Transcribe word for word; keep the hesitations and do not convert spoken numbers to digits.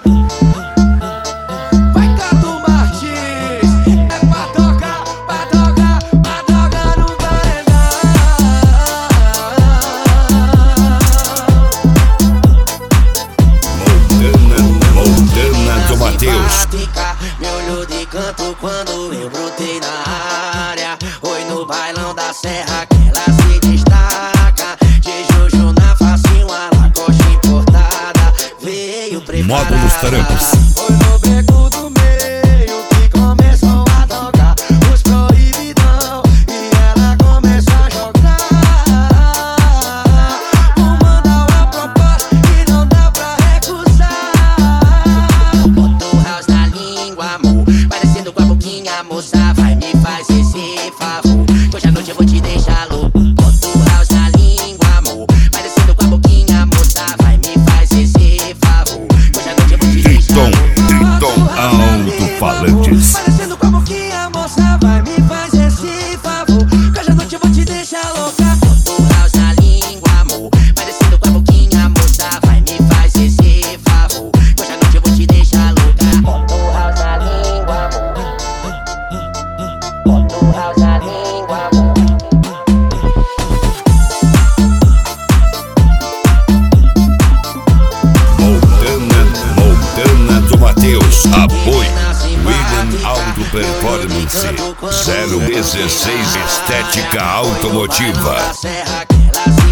Vai, Cato Martins, é pra tocar, pra tocar, pra tocar no paredão. Montana, Montana do Matheus. Me olhou de canto quando eu brotei na área. Oi, no bailão da serra que ela se destaca. De Jojo na facinho, a Lacoste importada. Veio preparada. Módulos Trampos. Foi no beco do meio que começou a tocar os proibidão e ela começou a jogar. Vou mandar uma proposta que não dá pra recusar. Bota o house na língua, amor, parecendo com a boquinha, moça. Vai, me faz esse favor, que hoje à noite eu vou te deixar louco. Bota o house na língua, amor, parecendo com a boquinha, moça. Vai, me faz esse favor, que hoje à noite eu vou te deixar Triton, louco. Triton Alto-Falantes. Parecendo com a boquinha, moça. Vai, me faz esse favor, que hoje à noite eu vou te deixar louca. Bota o house na língua, amor, parecendo com a boquinha, moça. Vai, me faz esse favor, que hoje à noite eu vou te deixar louca. Bota o house na língua, amor. Bota o house na língua, amor. Montana, Montana do Matheus. Apoio William Auto Performance zero dezesseis Estética Automotiva. Da serra que ela se